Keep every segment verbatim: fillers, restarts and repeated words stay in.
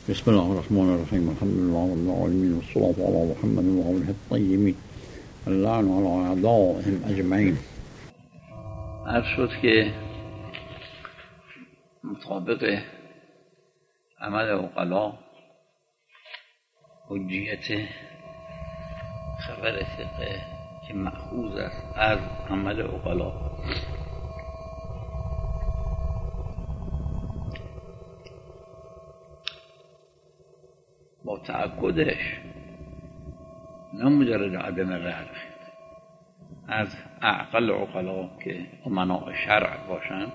بسم الله الرحمن الرحيم. الحمد لله رب العالمين والصلاة على محمد وآله الطيبين اللعن على أعدائهم أجمعين. عرض شد که مطابق عمل عقلا حجیت خبر ثقه که مأخوذ است از عمل عقلا با تعقدش، نه مجرد عدم غرق، از اعقل عقلا که امناء شرع باشند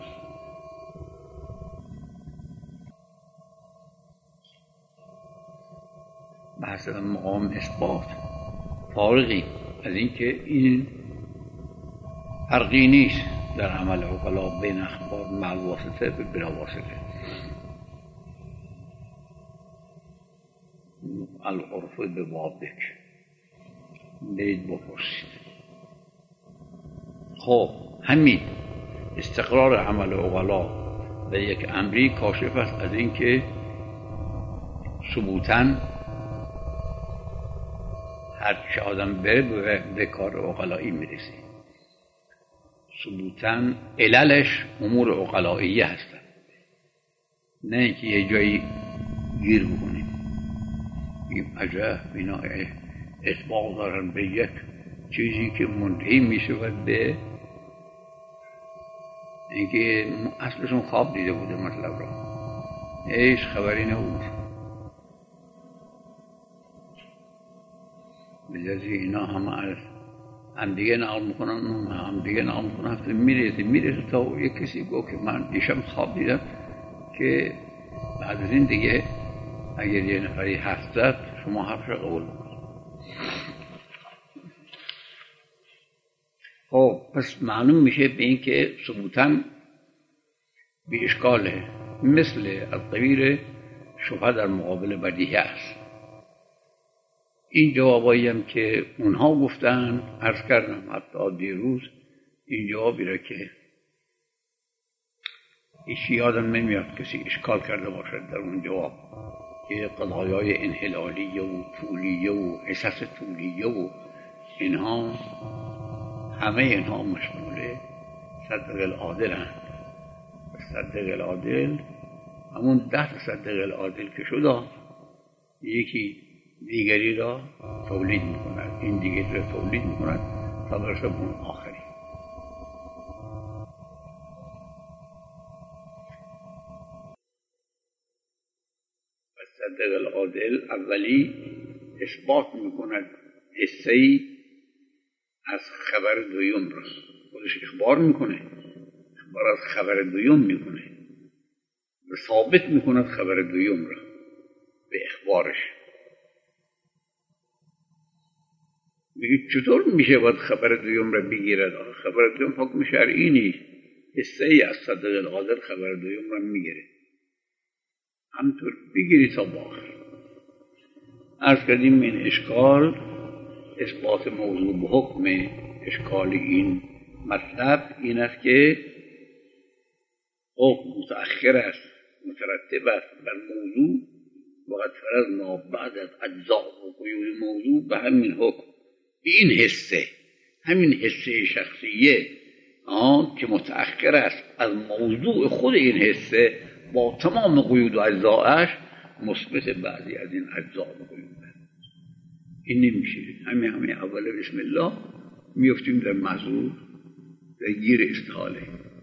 به حسب مقام اثبات فارغی از اینکه این فرقی نیست در عمل عقلا بین اخبار مع الواسطه و بلا واسطه. العرف به بابک برید بپرسید. خب همین استقرار عمل عقلا به یک امری کاشف است از اینکه ثبوتاً هر چه آدم بره به کار عقلایی میرسه. ثبوتاً عللش امور عقلاییه هستند، نه اینکه یه جایی گیر بکنیم این عجب اینا اثبات دارن به یک چیزی که منتهی میشود به اینکه اصلشون خواب دیده بوده مطلب را، هیچ خبری نبود. بجازی اینا همه از هم دیگه نقل میکنن هم دیگه نقل میکنن هفته میرسه میرسه تا یک کسی گفت که من دیشب خواب دیدم که بعد از این دیگه اگر یه نفری حرف زد شما حرفش قبول بکنید. خب پس معلوم میشه به این که ثبوتاً بی اشکاله، مثل الطویل شبهه در مقابل بدیهه است. این جوابایی هم که اونها گفتن عرض کردم حتی دیروز این جوابی را که هیچ یادم نمیاد کسی اشکال کرده باشد در اون جواب که قضایای انحلالیه و طولیه و حساس طولیه و اینها همه اینها مشمول صدق العادل هست. صدق العادل همون ده صدق العادل که شده یکی دیگری را تولید میکند، این دیگری را تولید میکند تا برسه به اون آخری. صدق العادل اولی اثبات میکند حسه‌ای از خبر دویم را، خودش اخبار میکنه، اخبار از خبر دویم میکنه و ثابت میکند خبر دویم را به اخبارش. میگه چطور میشه باید خبر دویم را بگیرد؟ خبر دویم حکم شرعی نیست، حسه‌ای از صدق العادل خبر دویم را میگیره، همطور بگیری تا باخر. عرض کردیم این اشکال اثبات موضوع به حکم. اشکال این مطلب این است که حکم متأخر است، مترتب است بر موضوع و قد فرضنا بعد از اجزاء و قیود موضوع به همین حکم، به این حسه، همین حسه شخصیه آن که متأخر است از موضوع خود این حسه با تمام قیود و اجزاءش مثبت بعضی از این اجزا و قیود. این نمیشه. همین همین اول بسم الله میفتیم در محضور، در گیر استحاله.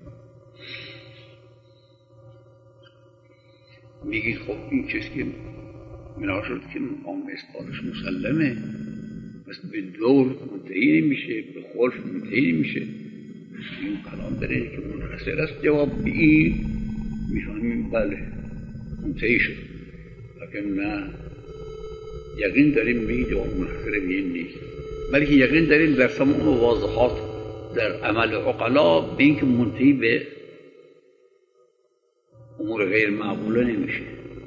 میگید خب این چیز که بنا شد که مقام اثباتش مسلمه، بس به دور منتهی نمیشه، به خلف منتهی نمیشه. این کلام داره که منحصر است. جواب به این میفهمیم بله منتهی شد، لیکن نه یقین داریم میگه جواب منحصر به این نیست، بلکه یقین داریم در تمام واضحات در عمل عقلا به این که منتهی به امور غیر معقوله نمیشه.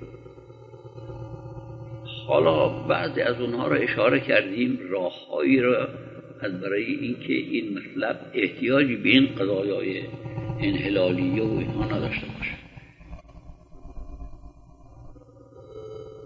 حالا بعضی از اونها را اشاره کردیم، راههایی را از برای اینکه این مطلب احتیاجی به این قضایای انحلالیه و اینها نداشته باشه.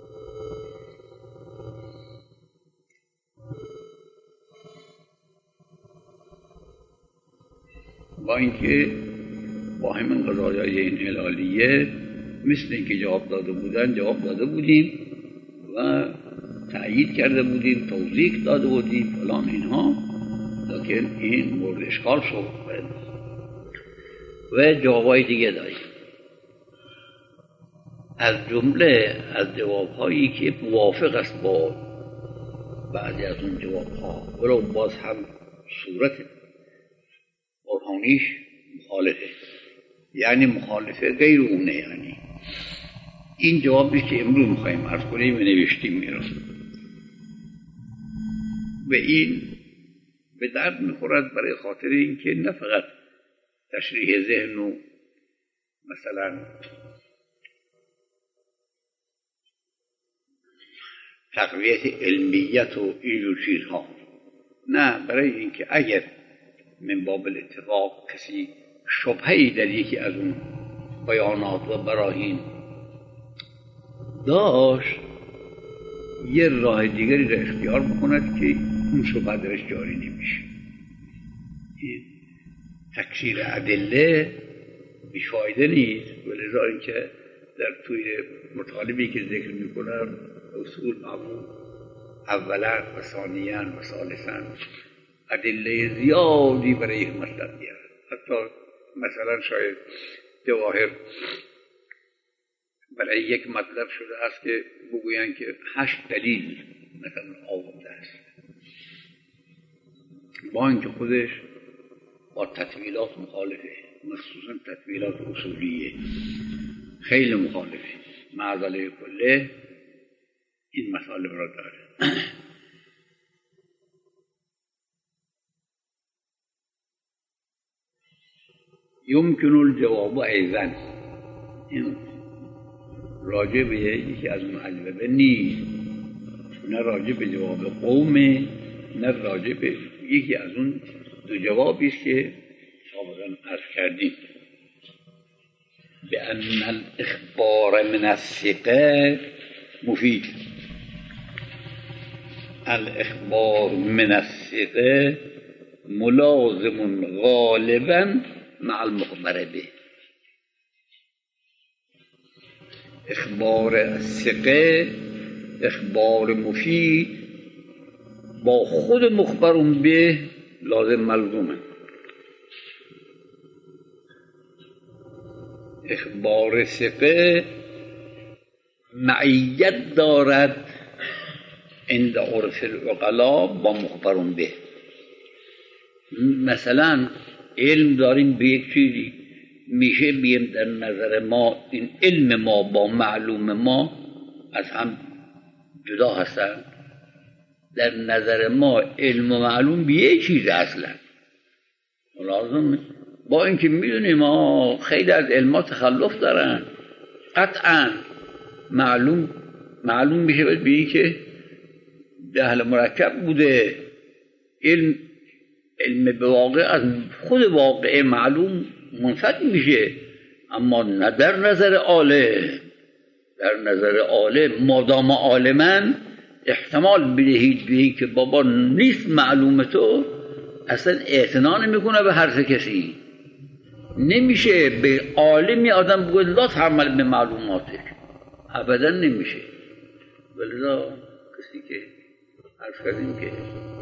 با اینکه با همین قضایای این هلالیه مثل اینکه جواب داده بودن جواب داده بودیم و تأیید کرده بودیم، توضیح داده بودیم فلان اینها، لیکن این مورد اشکال شد و جوابای دیگه داریم. از جمله از جوابهایی که موافق است با بعضی از اون جوابها ولو باز هم صورت برهانیش مخالفه، یعنی مخالفه غیر اونه. یعنی این جوابی که امروز میخواییم عرض کنیم نوشتیم میرم و این به درد میخورد برای خاطر اینکه نه فقط تشریح ذهن و مثلا تقویت علمیت و این چیزها، نه برای اینکه اگر من باب الاتفاق کسی شبهه‌ای در یکی از اون بیانات و براهین داشت یه راه دیگری را اختیار بکند که اون شبهه درش جاری نمیشه. تکثیر ادله بیفایده نیست، ولذا اینکه در توی مطالبی که ذکر میکنم اصول معمول اولا و ثانیا و ثالثا ادله زیادی برای یک مطلب بیارن. حتی مثلا شاید جواهر برای یک مطلب شده است که بگویند که هشت دلیل مثلا آورده است، با اینکه خودش با تطویلات مخالفه، مخصوصا تطویلات اصولیه خیلی مخالفه، معضله کله این مسائل را داره. یمکن الجواب ایضا، این راجع به یکی از اون اجوبه نیست، نه راجع به جواب قومه، نه راجع به یکی از اون دو جوابی است که سابقا عرض کردیم. به ان الاخبار من الثقه مفید. الاخبار من الثقه ملازم غالبا مع المخبر به. اخبار الثقه اخبار مفید با خود مخبرون به لازم ملزومه. اخبار ثقه معیت دارد عند عرف العقلا با مخبرون به. مثلا علم داریم به یک چیزی، میشه بیم در نظر ما این علم ما با معلوم ما از هم جدا هستن. در نظر ما علم و معلوم به یک چیز اصلا لازم، با اینکه میدونیم ما خیلی از علما تخلف دارن قطعا معلوم معلوم میشه باید بینی که جهل مرکب بوده. علم علم به واقع از خود واقع معلوم منفک میشه، اما نه در نظر عالم. در نظر عالم مادام عالمن احتمال بدهید به این که بابا نیست معلوم تو، اصلا اعتنا نمیکنه به حرف کسی. نمیشه به عالمی آدم بگوید لا تعمل به معلوماتش، ابدا نمیشه. ولذا کسی که عرض کردیم که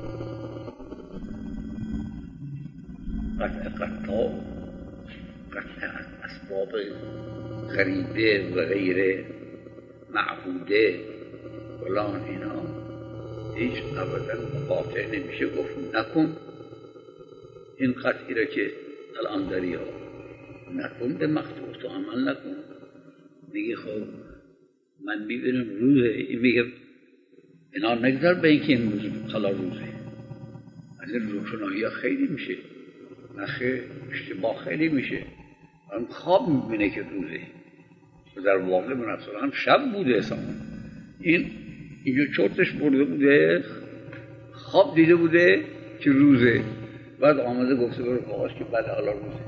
قطع قطع قطع از اسباب غریبه و غیر معبوده فلان اینا هیچ ابدا مقاطع نمیشه گفت نکن. این قطعی را که الان داری ها نکن به مقطوع تو عمل نکن. میگه خب من میبینم روزه، این میگه اینا نگذار به اینکه این روز حالا روزه. از این روشنایی ها خیلی میشه، نخه اشتباه خیلی میشه. من خواب میبینه که روزه و در واقع منصور هم شب بوده اصلا. این اینجا چرتش برده بوده، خواب دیده بوده که روزه، بعد آمده گفته به رفاقاش که بله حالا روزه.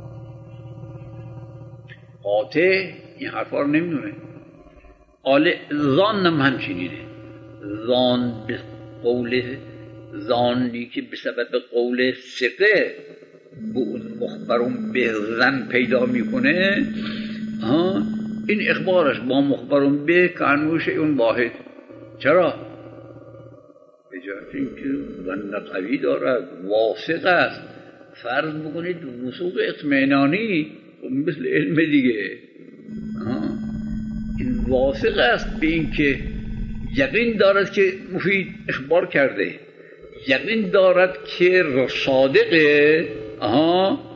قاطع این حرفا رو نمیدونه. آله زان هم همچنینه. زان به قول زانی که به سبب قول ثقه مخبرون به زن پیدا میکنه، این اخبارش با مخبرون به کانوش اون واحد. چرا؟ به جهت اینکه ظن قوی دارد، واثق است. فرض بکنید وثوق اطمینانی مثل علم دیگه، این واثق است به اینکه یقین دارد که مفید اخبار کرده، یقین دارد که صادقه. آها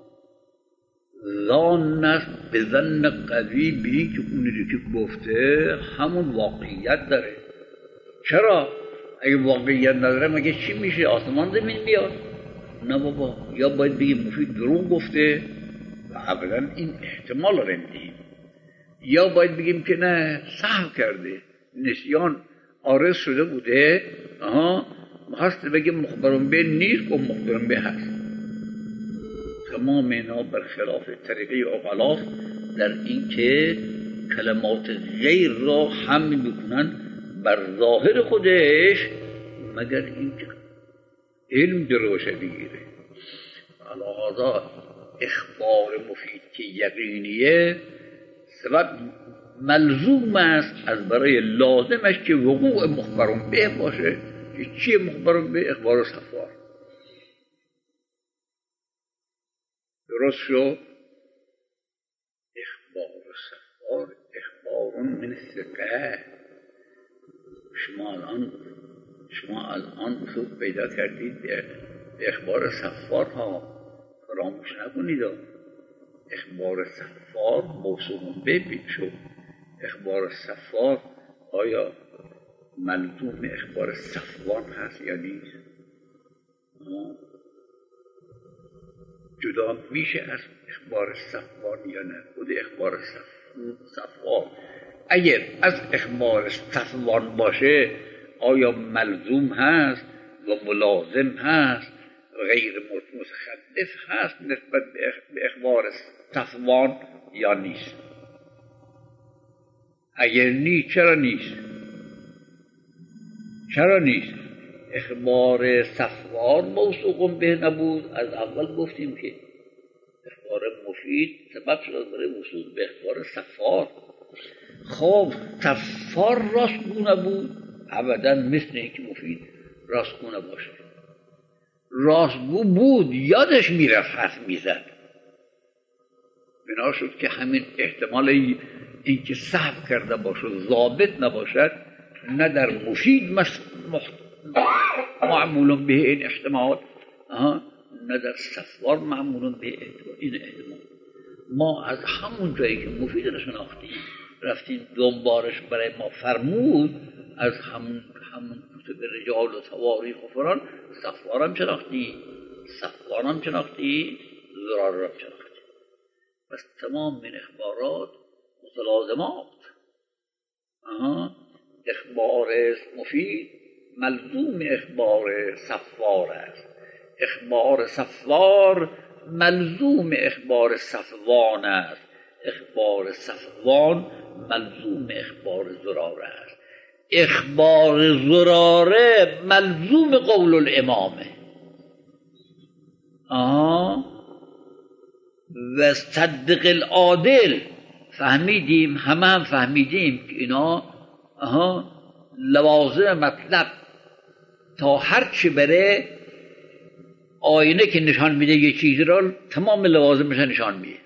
ظان است به ظن قوی به این که اونی رو که گفته همون واقعیت داره. چرا؟ اگه واقعیت نداره مگه چی میشه؟ آسمان زمین بیاد؟ نه بابا، یا باید بگیم مفید دروغ گفته و اولا این احتمال رو میدیم، یا باید بگیم که نه سهو کرده، نسیان عارض شده بوده. آها هست بگیم مخبرون به نیست و مخبرون به هست. تمام اینا برخلاف طریقه عقلاست در این که کلمات غیر را حمل میکنن بر ظاهر خودش مگر اینکه علم دروش بگیره. علاوه اخبار مفید که یقینیه سبب ملزوم است از برای لازمش که وقوع مخبرون به باشه. چیه مخبرون به؟ اخبار صفوار. درست شد؟ اخبار صفوار اخبارون من ثقه. شما الان شما الان اصول پیدا کردید به اخبار صفوار ها، فراموش نکنید. اخبار صفوار موصوم به شد. اخبار صفوار آیا ملزوم اخبار صفوان هست یا نیست؟ جدا میشه از اخبار صفوان یا نه؟ خود اخبار صفوان اگر از اخبار صفوان باشه آیا ملزوم هست و ملازم هست، غیر متخلف هست نسبت به اخبار صفوان یا نیست؟ اگر نیست چرا نیست؟ چرا نیست؟ اخبار صفوان موثوق به نبود. از اول گفتیم که اخبار مفید سبب شد برای وصول به اخبار صفوان. خب صفوان راستگو نبود؟ ابدا مثل اینکه مفید راستگو نباشه. راستگو بود، یادش میرفت حرف میزد. بنا شد که همین احتمال اینکه سهو کرده باشه ضابط نباشد نه در مفید معمول به این احتمال، نه در صفوار معمول به این احتمال. ما از همون جایی که مفید رو شناختیم رفتیم دنبالش برای ما فرمود، از همون همون کتب رجال و تواریخ و فلان صفوار هم شناختی، صفوار هم شناختی، زرار هم شناختی. بس تمام من اخبارات متلازمات. اخبار مفید ملزوم اخبار صفوار است، اخبار صفوار ملزوم اخبار صفوان است، اخبار صفوان ملزوم اخبار زراره است، اخبار زراره ملزوم قول الامامه. آه و صدق العادل فهمیدیم، همه هم فهمیدیم که اینا آها لوازم مطلب تا هرچی بره آینه که نشان میده یه چیزی را تمام لوازمش نشان میده.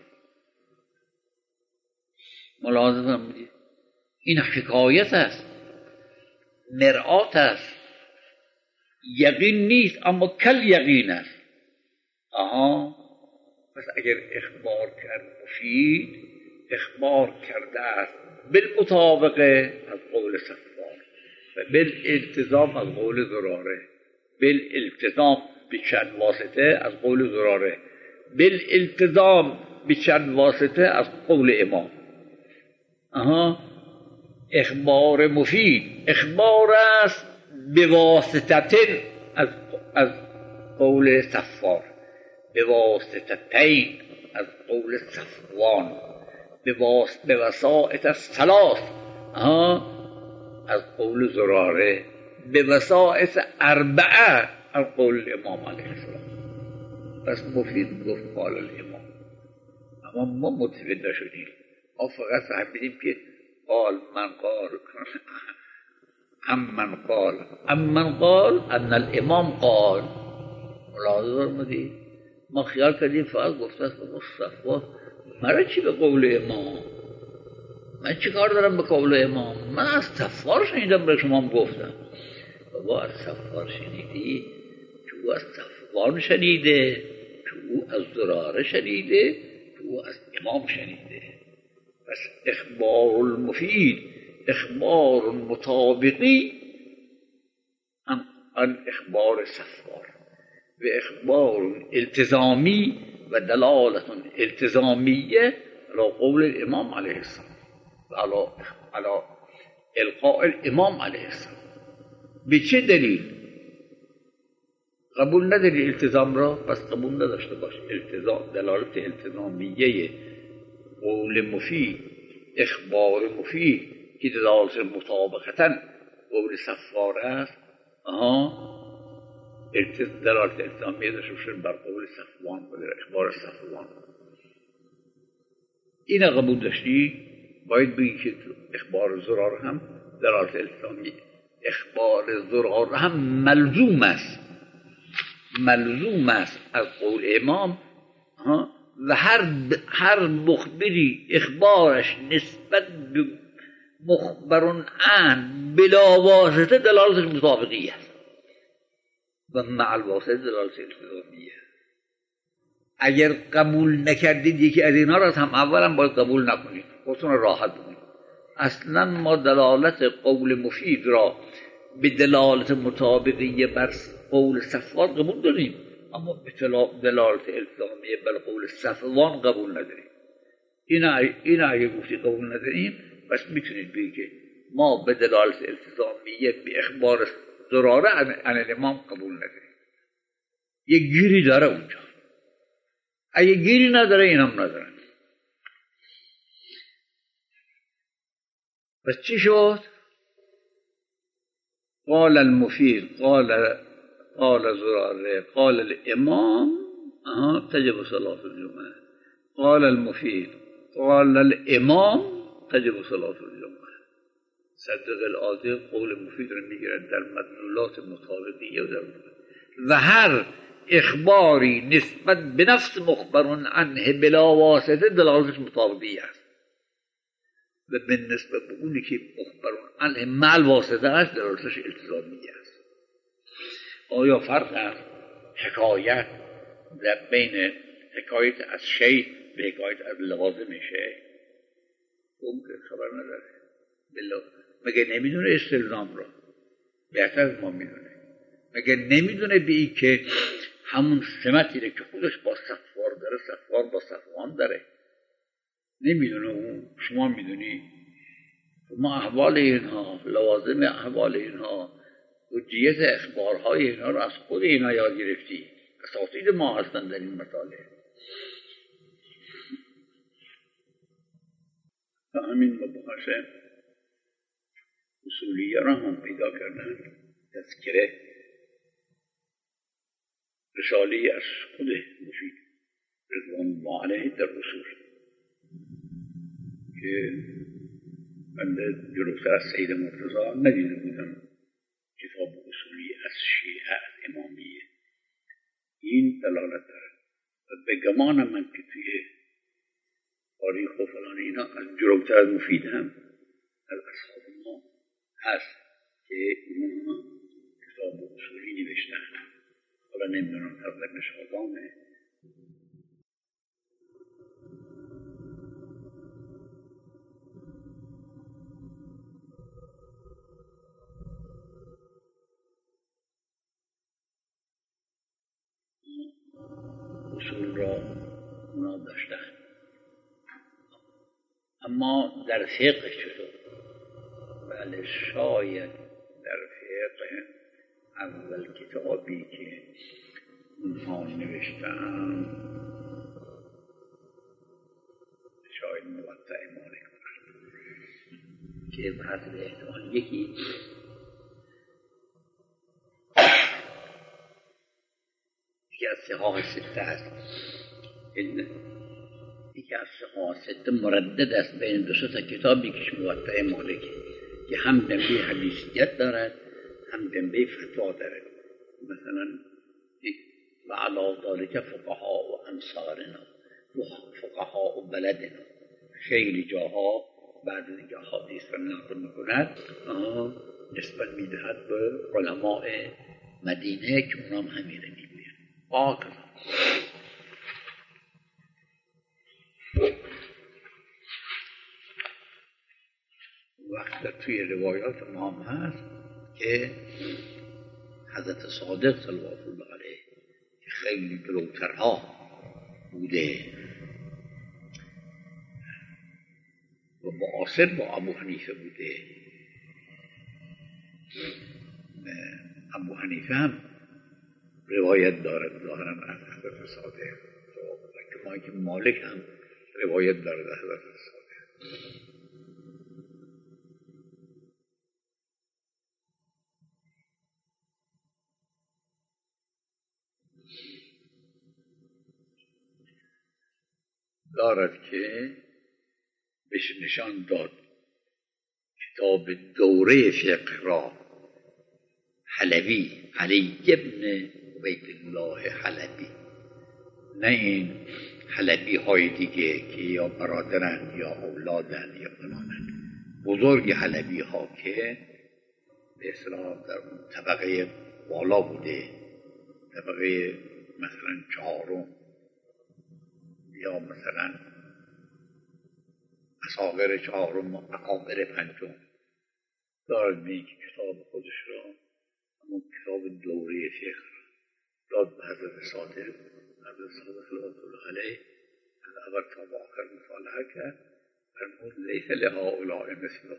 ملازم میده. این حکایت است، مرآت است، یقین نیست اما کل یقین است. آها پس اگر اخبار کرد مفید اخبار کرده است بالمطابقه از قول صفوان و بالالتزام از قول زراره، بالالتزام به چند واسطه از قول زراره، بالالتزام به چند واسطه از قول امام. آها اخبار مفید اخبار است به واسطه از از قول صفوان، به واسطتین از قول صفوان، به وسائط الثلاث از قول زراره، به وسائط اربعه از قول امام علیه السلام. پس مفید گفت قال الامام، اما ما متفید نشدیم، ما فقط فهمیدیم که قال من قال ام من قال ام من قال ان الامام قال. ملاحظه فرمودید؟ ما خیال کردیم فقط گفته است مصطفی مرا چی به قول امام، من چی کار دارم به قول امام، من از صفار شنیدم به شما گفتم. بابا از صفار شنیدی؟ تو از صفوان شنیده، تو از زراره شنیده، تو از امام شنیده. پس اخبار المفید اخبار مطابقی عن اخبار صفوان و اخبار التزامی و دلالت التزامیه على قول الامام علیه السلام و على على القاء الامام علیه السلام. به چه دلیل قبول نداری التزام را؟ پس قبول نداشته باش. التزام دلالت التزامیه قول مفید اخبار مفید که دلالت مطابقتا قول صفوان است، آها دلالت التزامیه داشته باشه بر قول صفوان و در اخبار صفوان. این قبول داشتی باید بگی که اخبار زرار هم دلالت التزامیه، اخبار زرار هم ملزوم است، ملزوم است از قول امام و هر هر مخبری اخبارش نسبت به مخبرون عن بلا واسطه دلالت مطابقی است و مع الواسطه دلالت التزامیه. اگر قبول نکردید یکی از اینا را هم اولا باید قبول نکنید، خودتون راحت بکنید. اصلا ما دلالت قول مفید را به دلالت مطابقی بر قول صفوان قبول داریم، اما به دلالت التزامیه بر قول صفوان قبول نداریم. اینا اینا اگه گفتی قبول نداریم، پس میتونید بگید که ما به دلالت التزامیه به اخبار زراره عن الامام قبول نداریم. یه گیری داره اونجا، اگه گیری نداره اینم ندارن. پس چی شد؟ قال المفید قال قال زراره قال الامام آها تجب صلاة الجمعه. قال المفید قال الامام تجب صلاة الجمعه. صدق العاطق قول مفید رو میگیرد در مدلولات مطابقیه و در و هر اخباری نسبت به نفس مخبرون عنه بلا واسطه دلالتش مطابقی است و به نسبت به اونی که مخبرون عنه مع واسطه است دلالتش التزامی است. آیا فرق است حکایت در بین حکایت از شیء به حکایت از لوازم شیء؟ اون که خبر نداره بلا مگه نمیدونه استلزام را؟ بهتر از ما میدونه. مگه نمیدونه به این که همون سمتی رو که خودش با صفوار داره صفوار با صفوان داره؟ نمیدونه اون؟ شما میدونی؟ ما احوال اینها، لوازم احوال اینها، حجیت اخبارهای اینها رو از خود اینها یاد گرفتی. اساتید ما هستن در این مطالعه. و همین مباحث اصولیه را هم پیدا کردن. تذکره رساله از خود مفید رضوان الله علیه در اصول که من جلوتر از سید مرتضی ندیده بودم کتاب اصولی از شیعه از امامیه این دلالت داره و به گمان من که توی تاریخ و فلان اینا از جلوتر از مفید هم از اصحاب ما هست که اینا کتاب اصولی نوشتن. حالا نمیدونم تقدیمش کدامه. اصول را اونا داشتن، اما در فقه چطور؟ بله شاید در فقه اول کتابی که اونها نوشتن شاید موطع مالک کنن که حسب احتمال یکی یکی از سقاق سته است. این یکی از سقاق سته مردد است بین دو تا کتابی که موطأ مالک که هم جنبه حدیثیت دارد هم جنبه فتوا دارد. مثلا و علی ذلک فقها و انصارنا و فقها و بلدنا، خیلی جاها بعد از اینکه احادیث را نقل میکند نسبت میدهد به علماء مدینه که اونام همین را میگویند. آقا وقت توی روایات ما هم هست که حضرت صادق صلوات الله علیه که خیلی جلوترها بوده و معاصر با ابو حنیفه بوده. ابو حنیفه هم روایت دارد ظاهرا از حضرت صادق، کما که مالک هم روایت دارد از حضرت صادق. دارد که بهش نشان داد کتاب دوره فقه را حلبی، علی ابن عبید الله حلبی، نه این حلبی های دیگه که یا برادرن یا اولادن یا فلانن، بزرگ حلبی ها که به اصطلاح در طبقه بالا بوده، طبقه مثلا چهارم یا مثلا اصاغر چهارم و اکابر پنجم، دارد به اینکه کتاب خودش را همون کتاب دوره فقه داد به حضرت صادق. حضرت صادق صلوات الله علیه از اول تا به آخر مطالعه کرد، فرمود لیس لهؤلاء مثله.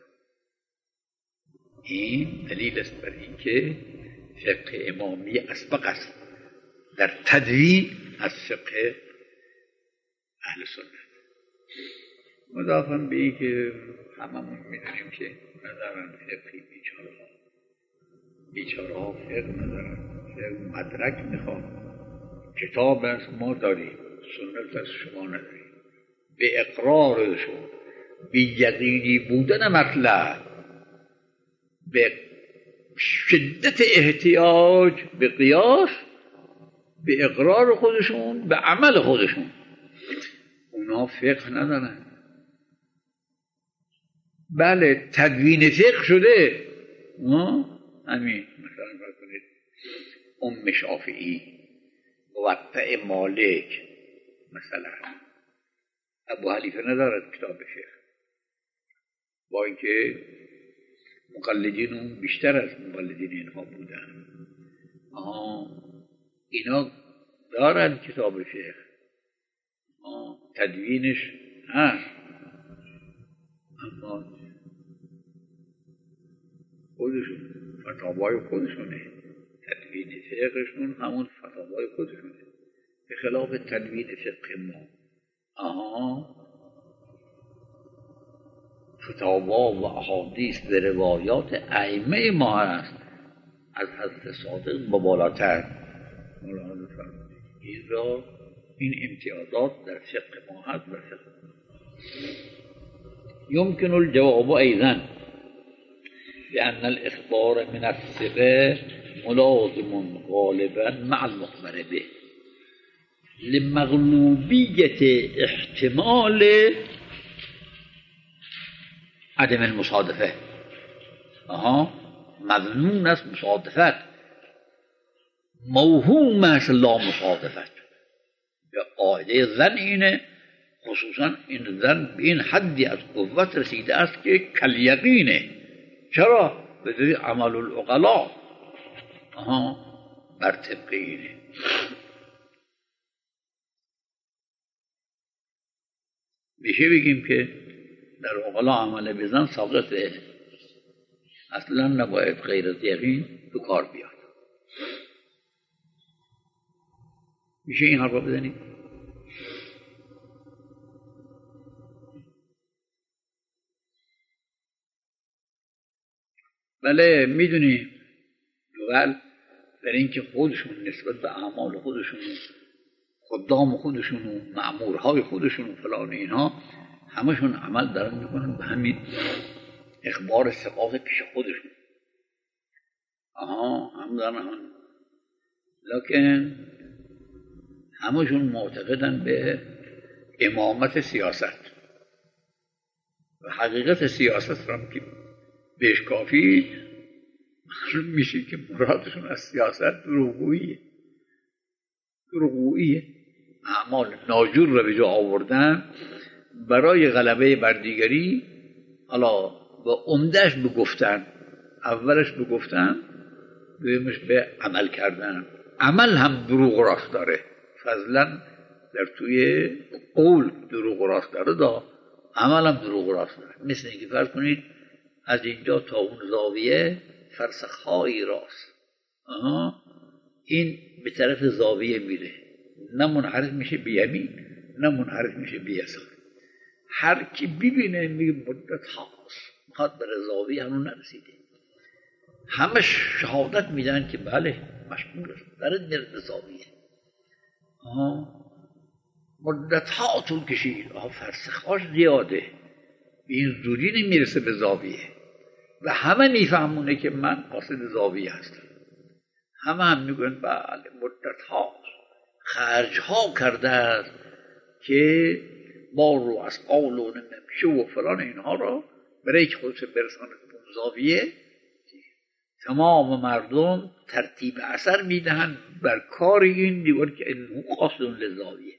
این دلیل است بر اینکه فقه امامی اسبق است در تدوین از فقه اهل سنت. مضافاً به این که هممون میدونیم که ندارن فقهی بیچاره ها بیچاره ها فقه ندارن، فقه مدرک میخواد. کتاب از ما داریم، سنت از شما نداریم. به اقرارشون، به یقینی بودن مطلب، به شدت احتیاج به قیاس، به اقرار خودشون، به عمل خودشون، اونا فقه ندارن. بله تدوین فقه شده، همین مثلا فرض کنید ام شافعی، موطأ مالک، مثلا ابو حنیفه ندارد کتاب فقه، با اینکه مقلدین اون بیشتر از مقلدین اینها بودن. آه اینا دارن کتاب فقه، آه تدوینش هست، اما خودشون فتاوای خودشونه، تدوین فقهشون همون فتاوای خودشونه، به خلاف تدوین فقه ما. آها فتاوا و احادیث و روایات ائمه ما هست از حضرت صادق با بالاتر. این را این امتیازات در فقه ما هست و فقه يمكن الجواب أيضا بأن الإخبار من الثقة ملازم غالبا مع المخبر به لمغلوبية احتمال عدم المصادفة. آها مظنون است مصادفت، موهوم است لا مصادفت. یا قاعده ظن اینه، خصوصا این ظن به این حدی از قوت رسیده است که کالیقینه. چرا؟ به دلیل عمل العقلاء. آها بر طبق اینه. میشه بگیم که در عقلاء عمل به ظن ساقطه، اصلا نباید غیر از یقین به کار بیاد. میشه این حرف بزنیم؟ بله میدونی اول در این که خودشون نسبت به اعمال خودشون خدام خودشون و مأمورهای خودشون و فلان اینها همشون عمل دارن میکنن به همین اخبار ثقات پیش خودشون. آها هم دارن هم. لکن همشون معتقدن به امامت سیاست و حقیقت سیاست را که بهش کافی معلوم میشه که مرادشون از سیاست دروغگوییه. دروغگوییه. اعمال ناجور را به جا آوردن برای غلبه بر دیگری. حالا با عمدهش بگفتن، اولش بگفتن، دویمش به عمل کردن. عمل هم دروغ راست داره، فضلا در توی قول دروغ راست داره، دا عمل هم دروغ راست داره. مثل اینکه فرض کنید از اینجا تا اون زاویه فرسخ‌هایی راست، آها این به طرف زاویه میره، نه منحرف میشه به یمین نه منحرف میشه به یسار. هر کی ببینه میگه مدت هاست میخواد بره زاویه، هنوز نرسیده. همه شهادت میدن که بله مشغول است، داره میره به زاویه. آها مدت ها طول کشید، آها فرسخاش زیاده، این زودی نمیرسه به زاویه. و همه میفهمونه که من قاصد زاویه هستم. همه هم میگن بله مدت ها خرج ها کرده است که بار و اسقال و نمیشه و فلان اینها را برای که خودش برسانه به زاویه. تمام مردم ترتیب اثر میدهند بر کار این دیگر که انه قاصد لزاویه.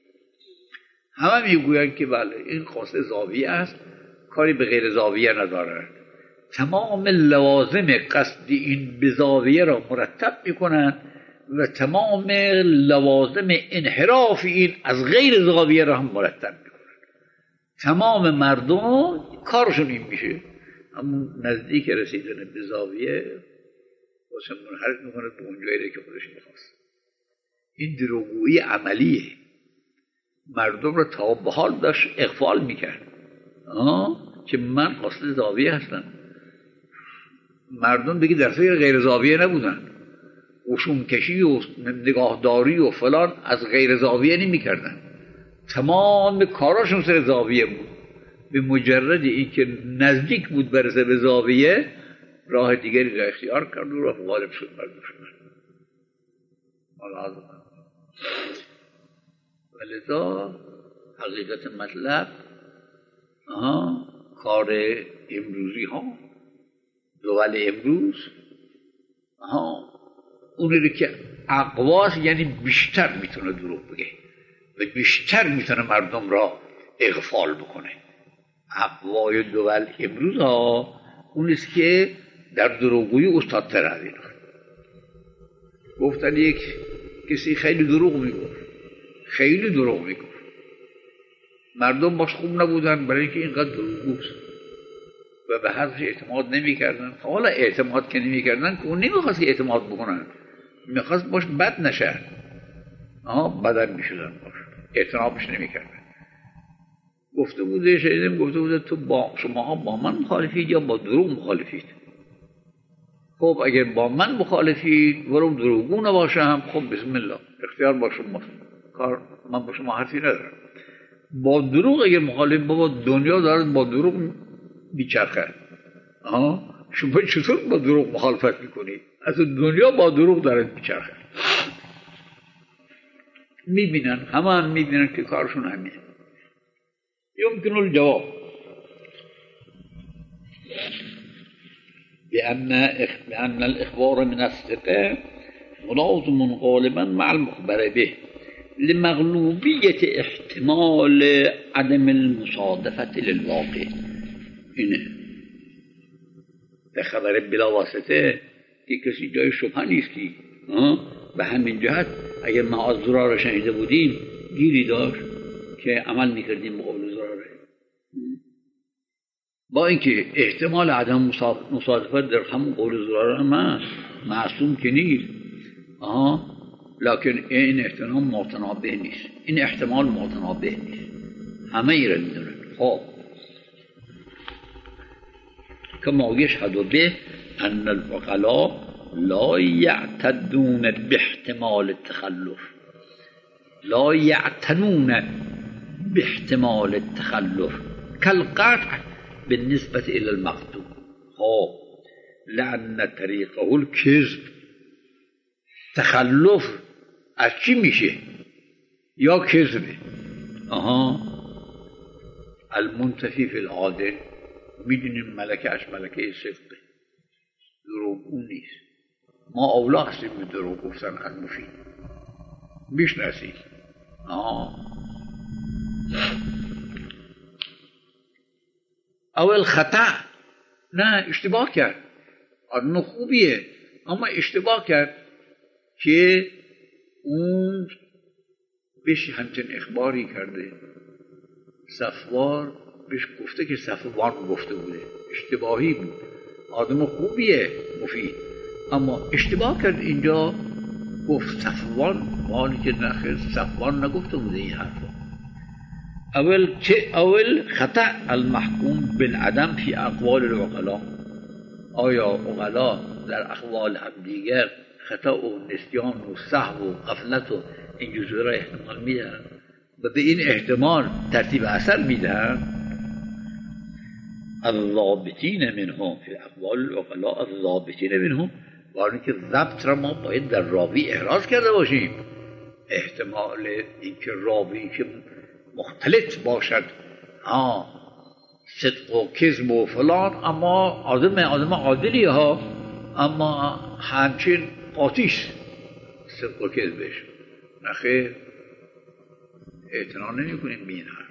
همه میگویند که بله این قاصد زاویه است، کاری به غیر زاویه ندارد. تمام لوازم قصد این به زاویه را مرتب میکنند و تمام لوازم انحراف این از غیر زاویه را هم مرتب میکنند. تمام مردم کارشون این میشه، همون نزدیک رسیدن به زاویه واسه منحرف میکنه به اون جایی که خودش میخواست. این دروغگویی عملیه. مردم را تا به حال داشت اغفال میکرد که من قاصد زاویه هستم. مردم دیگه در سر غیر زاویه نبودن، قشون کشی و نگاهداری و فلان از غیر زاویه نمی کردن. تمام کاراشون سر زاویه بود. به مجرد اینکه نزدیک بود برسه به زاویه راه دیگری را اختیار کرد و راه غالب شد بر دشمن. ولذا حقیقت مطلب آها کار امروزی ها، دول امروز آها اونی که اقواس یعنی بیشتر میتونه دروغ بگه و بیشتر میتونه مردم را اغفال بکنه. اقوای دول امروز ها اونیست که در دروغگویی استادتر از اینا. گفتن یک کسی خیلی دروغ میگفت، خیلی دروغ میگفت، مردم باش خوب نبودن برای اینکه اینقدر دروغگوست و به حرفش اعتماد نمیکردن. حالا اعتماد که نمیکردن که اون نمیخواست که اعتماد بکنن، میخواست باش بد نشه، آها بدن میشدن باش، اعتنابش نمیکردن. گفته بوده شنیدم گفته بوده تو با شماها با من مخالفید یا با دروغ مخالفید؟ خب اگر با من مخالفید ولو دروغگو نباشم خب بسم الله اختیار با شما، کار من با شما حرفی ندارم. با دروغ اگر مخالف بابا دنیا دارد با دروغ بیچرخه، آها شما چطور با دروغ مخالفت میکنید؟ از دنیا با دروغ دارد بیچرخه. میبینن همه هم میبینن که کارشون همینه. يمكن الجواب بأن بأن الإخبار من الثقة ملازم غالبا مع المخبر به لمغلوبية احتمال عدم المصادفة للواقع. اینه در خبر بلا واسطه که کسی جای شبهه نیستی. به همین جهت اگر ما از زرار شنیده بودیم گیری داشت که عمل میکردیم مقابل زراره، با اینکه احتمال عدم مصادفت در همون قول زراره هم هست، معصوم که نیست، آها لکن این احتمال متنابه نیست، این احتمال متنابه نیست، همه ای را میدونن. خب كما يشهد به أن العقلاء لا يعتدون باحتمال التخلف. لا یعتنون باحتمال التخلف كالقطع بالنسبة إلى المقتول. خب لأن طریقه الکذب، تخلف از چی میشه؟ یا کذبه. آها المنتفی فی العادل، میدونیم ملکه اش ملکه صدقه، دروغگو نیست. ما اولا هستیم به دروغ گفتن از مفید میشناسی. آه اول خطا، نه اشتباه کرد، آدم خوبیه اما اشتباه کرد که اون بهش همچنین اخباری کرده. صفوار بهش گفته که صفوان گفته بوده، اشتباهی بود. آدم خوبیه مفید اما اشتباه کرد، اینجا گفت صفوان، حالی که نخیر صفوان نگفته بوده این حرفا. اول چه اول خطا المحکوم بالعدم فی اقوال العقلاء. آیا عقلا در اقوال هم دیگر خطا و نسیان و سهو و غفلت و این جزوه را احتمال میدن و به این احتمال ترتیب اثر میدن؟ الضابطین منهم فی اقوال العقلاء، الضابطین منهم، وارن که ضبط را ما باید در راوی احراز کرده باشیم. احتمال اینکه راوی که مختلط باشد، ها صدق و کذب و فلان، اما آدم آدم عادلی ها، اما همچین قاطیش صدق و کذبش. نخیر اعتنا نمی کنیم بین هر.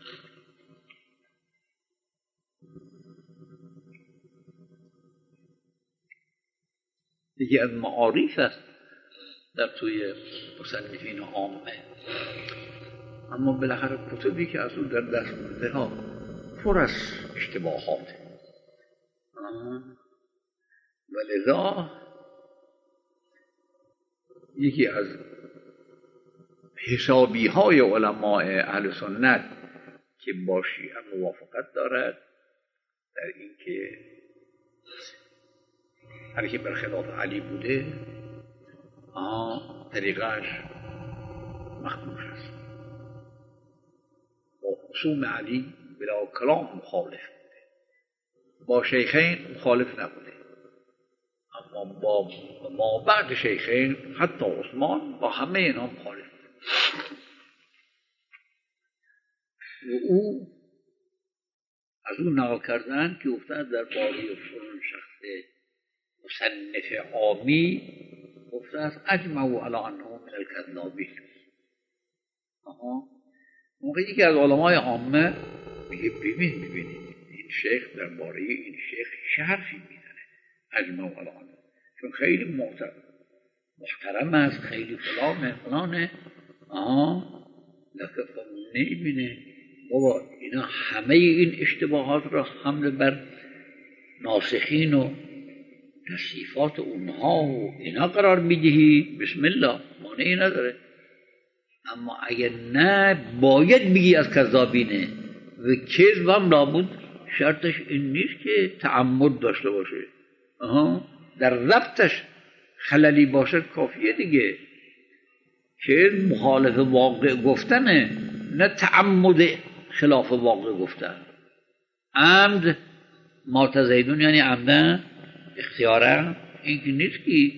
یکی از معارف است در توی مصنفین عامه، اما بالاخره کتبی که از اون در دست مونده ها پر از اشتباهات، ولذا یکی از حسابی های علماء اهل سنت که با شیعه موافقت دارد در این که هر که برخلاف علی بوده آه طریقش مخدوش است، با خصوم علی بلا کلام مخالف بوده، با شیخین مخالف نبوده، اما با ما بعد شیخین حتی عثمان با همه اینا مخالف بود. و او از اون نقل کردن که افتاد در باری فرون شخص مصنف عامی افتاد اجمعوا علی انه من الکذابین. آها موقعی که از علمای عامه میگه ببین ببینید این شیخ در باره این شیخ چه حرفی میزنه، اجمعوا علی انه، چون خیلی محترم محترم است، خیلی فلانه فلانه. آها لکه نمیبینه بابا اینا همه این اشتباهات را حمل بر ناسخین و تصریفات اونها و اینا قرار میدهی، بسم الله مانعی نداره. اما اگر نه باید بگی از کذابینه و کذب هم لابد شرطش این نیست که تعمد داشته باشه، آها در ضبطش خللی باشد کافیه دیگه. که مخالف واقع گفتنه، نه تعمد خلاف واقع گفتن. عمد ما تزیدون یعنی عمدن اختیاره، این که نیست که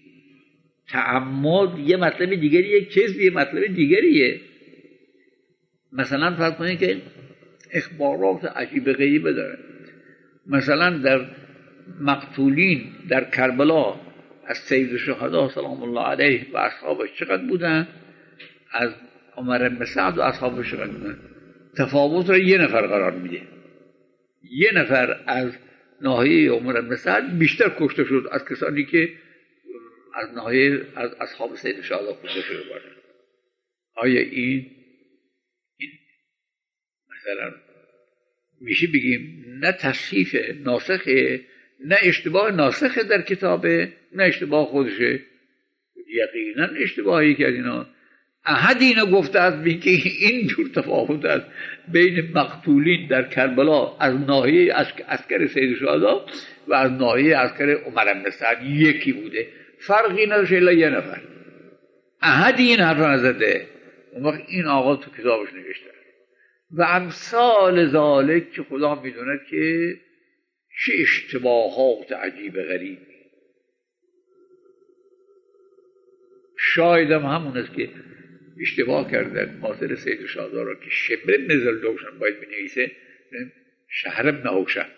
تعمد یه مطلب دیگریه، کذب یه مطلب دیگریه. مثلا فرض کنید که اخبارات عجیب غریبه داره، مثلا در مقتولین در کربلا از سید الشهدا سلام الله علیه و اصحابش چقدر بودن، از عمر بن سعد و اصحابش چقدر بودن، تفاوت را یه نفر قرار میده. یه نفر از ناحیه عمر بن سعد بیشتر کشته شد از کسانی که از ناحیه از اصحاب سید الشهدا کشته شده بودن. آیا این این مثلا میشه بگیم نه تصحیف ناسخه، نه اشتباه ناسخه در کتابه، نه اشتباه خودشه، یقینا اشتباهی که اینا احد اینا گفته است که این جور تفاوت است بین مقتولین در کربلا از ناحیه عسکر سید الشهدا و از ناحیه عسکر عمر بن سعد یکی بوده، فرقی نداشت الا یه نفر. احد این حرف نزده اون وقت این آقا تو کتابش نوشته و امثال ذالک که خدا میدونه که چه اشتباهات عجیب غریب. شاید هم همون است که اشتباه کردن خاطر سید شاهزاده را که شبر ابن ذوالجوشن باید بنویسه شهر ابن هوشن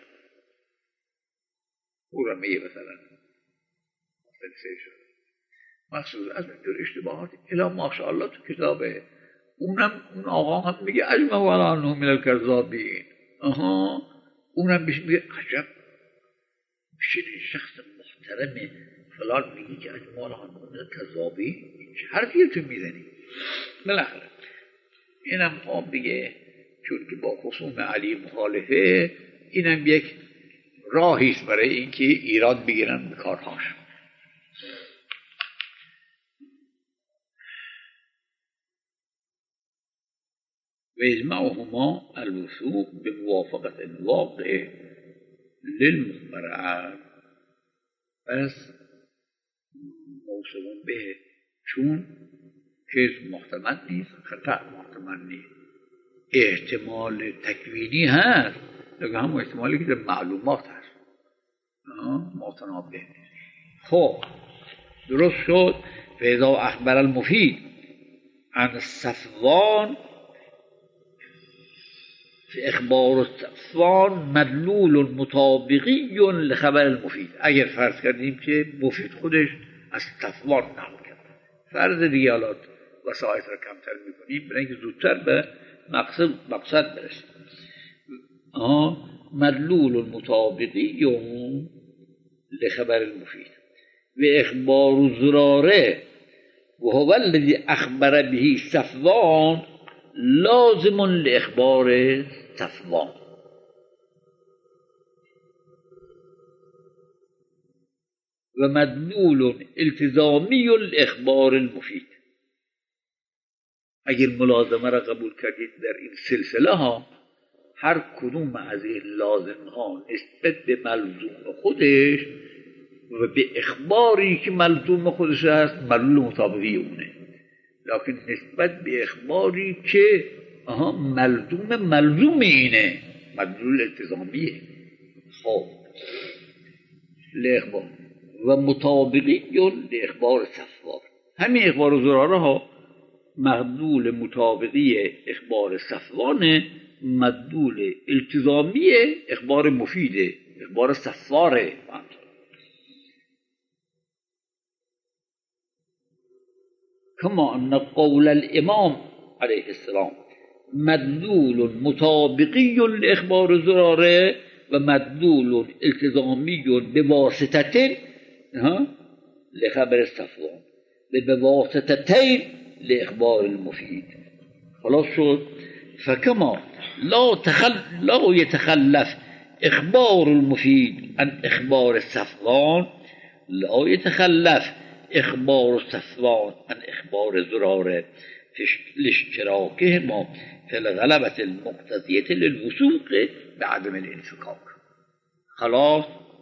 او را میگه مثلا خاطر سید شاهزاده مخصوص از اینجور اشتباهات الا ماشاءالله تو کتابه. اونم اون آقا هم میگه اجمع ولا انه من الکذابین. آها اونم بهش میگه عجب میشه شخص محترمه فلان میگی که اجمع ولا انه من الکذابین. چه حرفیه تو میزنی؟ بالاخره اینم آب دیگه چون که با خصوم علی مخالفه اینم یک راهیست برای اینکه ایراد بگیرن به کارهاش. و اجمعهما الوثوق بموافقت الواقع للمخبر عنه. پس موصول به چون چیز محتمل نیست، خطا محتمل نیست، احتمال تکوینی هست لیکن هم احتمالی که در معلومات هست متنابه. خب درست شد. فاذا اخبر المفید عن صفوان اخبار صفوان مدلول مطابقی لخبر المفید. اگر فرض کردیم که مفید خودش از صفوان نقل کرد، فرض دیگه حالا وسایط را کمتر میکنیم برای اینکه زودتر به مقصد مقصد برسیم. مدلول مطابقی لخبر المفید و اخبار زراره و هو الذی اخبر به صفوان لازم لاخبار صفوان. و مدلول التزامی لاخبار المفید. اگر ملازمه را قبول کردید در این سلسله ها هر کدوم از این لازم ها نسبت به ملزوم خودش و به اخباری که ملزوم خودش هست مدلول مطابقی اونه، لیکن نسبت به اخباری که آها ملزوم ملزوم اینه مدلول التزامیه. خب لاخبار و مطابقی لاخبار صفوان. همین اخبار زراره ها مدلول مطابقی اخبار صفوان، مدلول التزامی اخبار مفیده اخبار صفاره. كما أن قول الإمام عليه السلام مدلول مطابقي لإخبار زراره و مدلول التزامي بواسطة لخبر صفوان و بواسطتين لإخبار المفيد. خلاص شد. فكما لا, تخل... لا يتخلف إخبار المفيد عن إخبار صفوان لا يتخلف اخبار صفوان عن اخبار زراره لاشتراكهما في الغلبة المقتضية للوثوق بعدم الانفكاك. خلاص.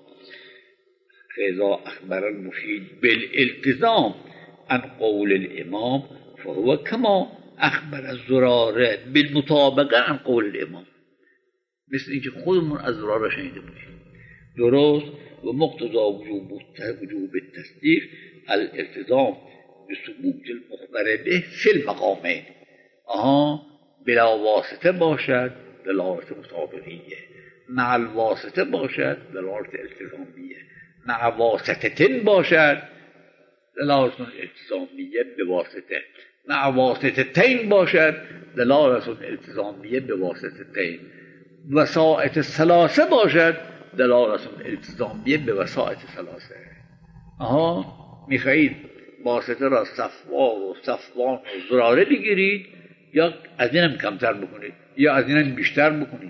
فإذا أخبر المفيد بالالتزام عن قول الإمام فهو كما أخبر الزراره بالمطابقة عن قول الإمام. مثل اینکه خودمون از زراره شنیده بودیم. درست. و مقتضى وجوب وجوب التصدیق الالتزام بثبوت المخبر به فی المقامین. آها بلا واسطه باشد دلالت مطابقیه، مع الواسطه باشد دلالت التزامیه، مع واسطتين باشد دلالت التزامیه به واسطه، مع واسطتين باشد دلالت التزامیه به واسطتين، وسائط ثلاثه باشد دلالت التزامیه به وسائط ثلاثه. آها میخواهید واسطه را صفوان و صفوان و زراره بگیرید یا از اینم کمتر بکنید یا از اینم بیشتر بکنید.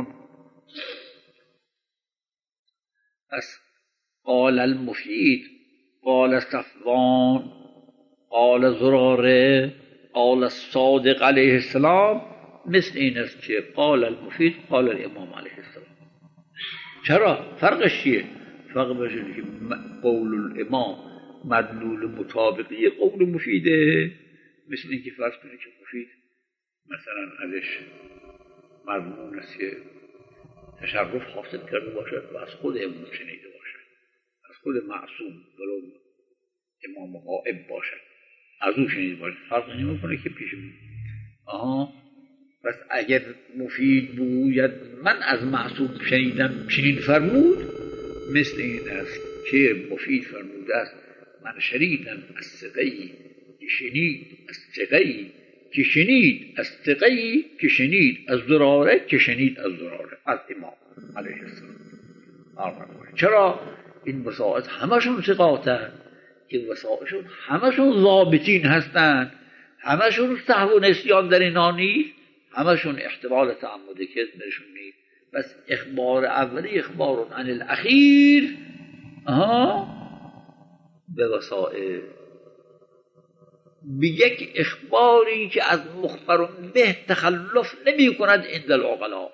از قال المفید قال صفوان قال زراره قال الصادق علیه السلام مثل این است که قال المفید قال الامام علیه السلام. چرا؟ فرقش چیه؟ فرقش اینه که قول الامام مدلول مطابقی قول مفیده مثل اینکه فرض کنید که مفید مثلا ازش مضمون است که تشرف حاصل کرده باشد و از خود امام شنیده باشد، از خود معصوم ولو امام غائب باشد از او شنیده باشد، فرض نمی‌کنه که پیش بود. آها پس اگر مفید بوید من از معصوم شنیدم چنین فرمود، مثل این است که مفید فرموده است من شنیدم از ثقه‌ای که شنید از ثقه‌ای که شنید از ثقه‌ای که شنید از زراره که شنید از زراره از امام علیه السلام. چرا این وسائط همشون ثقاتن؟ این وسائطشون همشون ضابطین هستن، همشون سهو و نسیان در اینا نیست، همشون احتمال تعمد کذب نشون نیست. بس اخبار اولی اخبار عن الاخیر آها به وسائل به یک اخباری که از مخبر به تخلف نمی کند عند العقلاء.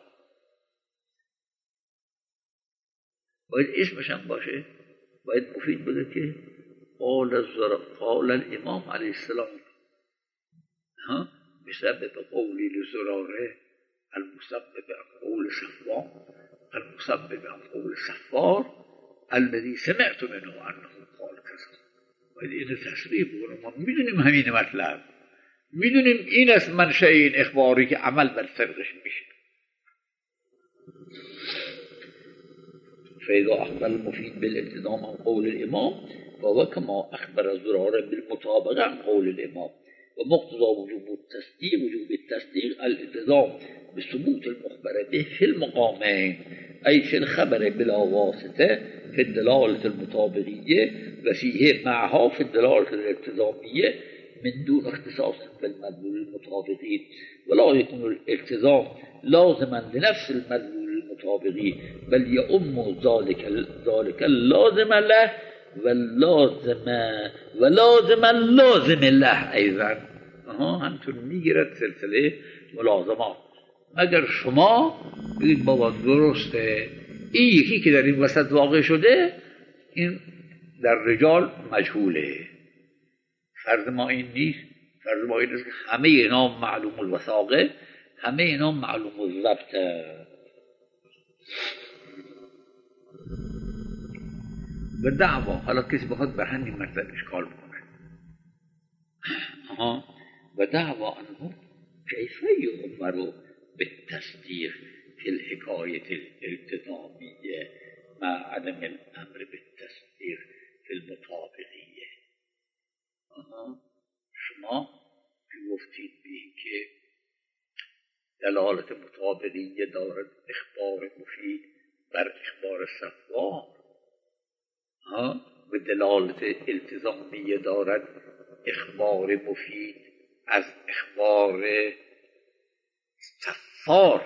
باید اسمش هم باشه، باید مفید بوده که قال الزر قال الامام علیه السلام ها بسبب قولی لزراره المسبب عن قول صفوان المسبب عن قول صفار الذي سمعت منه انه قال كذا. باید این تصریح بکنم. ما میدونیم همین مطلب، میدونیم این است منشأ این اخباری که عمل بر صدقش میشه. فإذا أخبر المفيد بالالتزام عن قول الإمام فهو كما أخبر الزرارة بالمطابقة عن قول الإمام، ومقتضى وجوب التصديق وجوب التصديق الالتزام بثبوت المخبر به في المقامين، أي في الخبر بلا واسطة في الدلالة المطابقية وفيه معها في الدلالة الالتزامية من دون اختصاص في المدلول المطابقين، ولا يكون الالتزام لازما لنفس المدلول المطابقي بل يؤم ذلك ذلك اللازم له واللازم ولازم اللازم له ايضا. آها همطور میگیرد سلسله ملازمات. اگر شما بگید بابا درسته این یکی که در این وسط واقع شده این در رجال مجهوله، فرض ما این نیست، فرض ما این است که همه اینا معلوم الوثاقه، همه اینا معلوم الضبطه. و دعوا، حالا کسی بخواد به همین مطلب اشکال بکنه، آها و دعوا انه کیف یؤمر بالتصدیق فی الحکایة الالتزامیه مع عدم الامر بالتصدیق فی المطابقیه. آها شما که گفتید به این که دلالت مطابقیه دارد اخبار مفید بر اخبار صفوان، ها و دلالت التزامیه دارد اخبار مفید از اخبار صفار،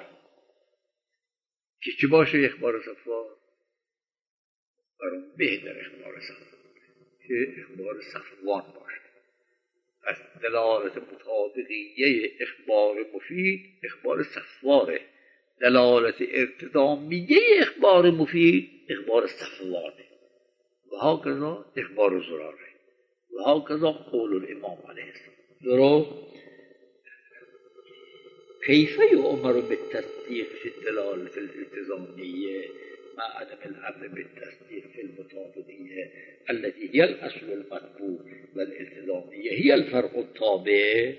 که چه باشه اخبار صفار؟ برون بهتر اخبار صفار که اخبار صفوان باشه. از دلالت مطابقیه اخبار مفید اخبار صفواره، دلالت التزامیه اخبار مفید اخبار صفوانه، و هاکذا اخبار زراره و هاکذا قول الامام علیه السلام. درست؟ کیف یؤمر بالتصدیق فی الدلالة الالتزامیه مع عدم الامر بالتصدیق فی المطابقیه التي هي الاصل المطلوب والالتزامیه هي الفرق التابع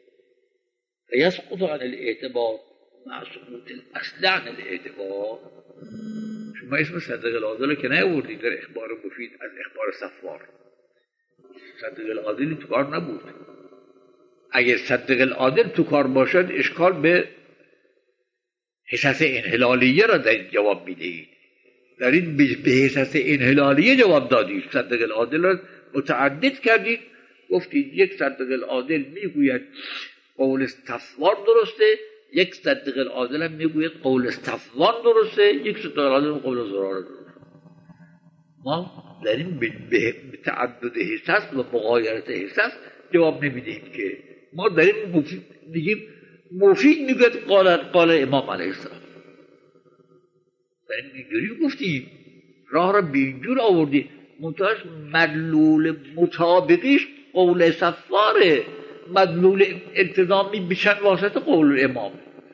فيسقط عن الاعتبار مع سقوط الاصل عن الاعتبار. شما اسم صدق العادل که نیاوردید در اخبار مفید از اخبار صفوار. صدق العادل تو کار نبود. اگر صدق العادل تو کار باشد اشکال به حصص انحلالیه را در جواب میدهید. در این به حصص انحلالیه جواب دادید، صدق العادل را متعدد کردید، گفتید یک صدق العادل میگوید قول صفوار درسته، یک صدق العادل هم میگوید قول صفوان درسته، یک صدق العادل قول زراره درسته. ما در این به تعدد حصص و مغایرت حصص جواب نمیدهیم که ما در این مفید میگیم مفید میگوید قال قال امام علیه السلام. در این اینجوری گفتیم، راه را به اینجور آوردیم، منتهاش مدلول مطابقیش قول صفاره، مدلول التزامی به چند واسطه قول امام.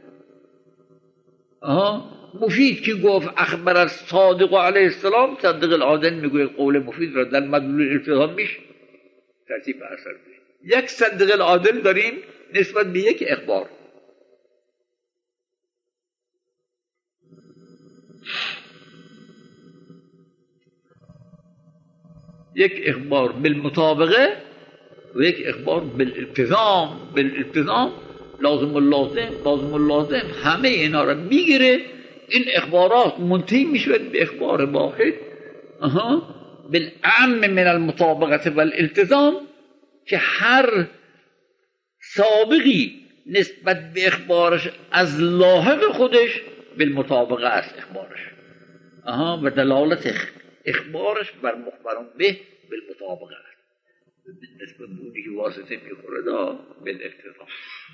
آها مفید که گفت اخبر از صادق علیه السلام، صادق العادل میگوید قول مفید را در مدلول التزامیش ترتیب اثر بید. یک صادق العادل داریم نسبت به یک اخبار. یک اخبار بالمطابقه و یک اخبار بالالتزام. بالالتزام لازم اللازم لازم اللازم همه اینا را میگیره. این اخبارات منتهی میشود به اخبار واحد اها بالاعم من المطابقه و الالتزام، که هر سابقی نسبت به اخبارش از لاحق خودش بالمطابقه است اخبارش اها و دلالت اخبارش بر مخبران به بالمطابقه است نسبت به اونی که واسطه میخوره دا بالالتزام.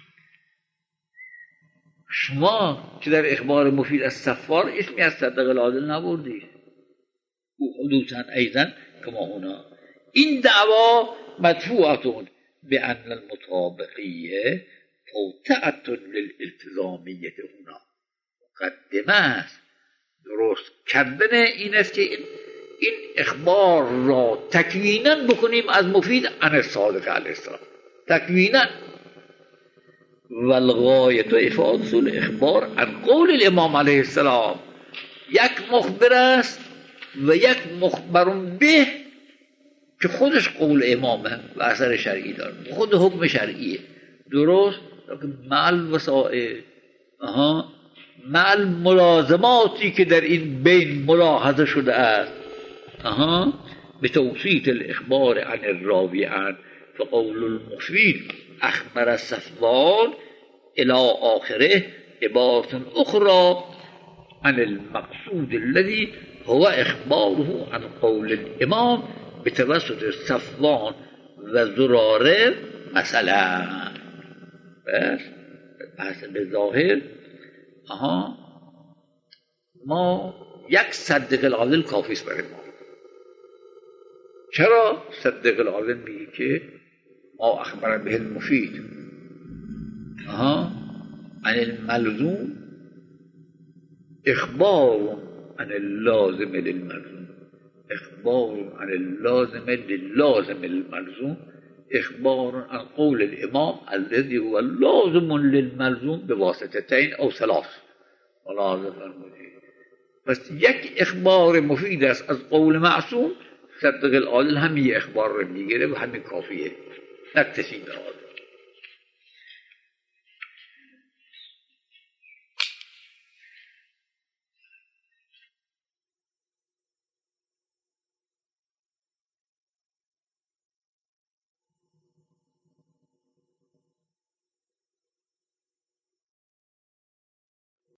شما که در اخبار مفید از صفار اسمی از صدق العادل نبردید، او حدوثاً ایضاً کما هنا. این دعوا مدفوعتون به ان المطابقیه توطئة للالتزامیه هنا، مقدمه است درست کردن این است که این, این اخبار را تکویناً بکنیم از مفید عن الصادق علیه السلام تکویناً. والغایت افاده الاخبار عن قول الامام علیه السلام، یک مخبر است و یک مخبر به که خودش قول امامه و اثر شرعی داره، خود حکم شرعیه درست، مع الوسائل اها مع الملازماتی که در این بین ملاحظه شده است اها به توسیط الاخبار عن الراوی عن فقول المفید اخبر صفوان الى آخره عبارة اخرى عن المقصود الذي هو اخباره عن قول الامام بتوسط صفوان و زراره مثلا. بس بحث به ظاهر آها ما یک صدق العادل کافی است برای ما. چرا صدق العادل میگه که ما اخبر به المفید آها عن الملزوم اخبار عن اللازم للملزوم، اخبار عن اللازم للازم الملزوم، اخبار عن قول الامام الذي هو لازم للملزوم بواسطتين او ثلاث. ملاحظه فرمودید. پس یک اخبار مفید است از قول معصوم، صدق العادل همین اخبار رو میگیره و همین کافیه، نکتفی به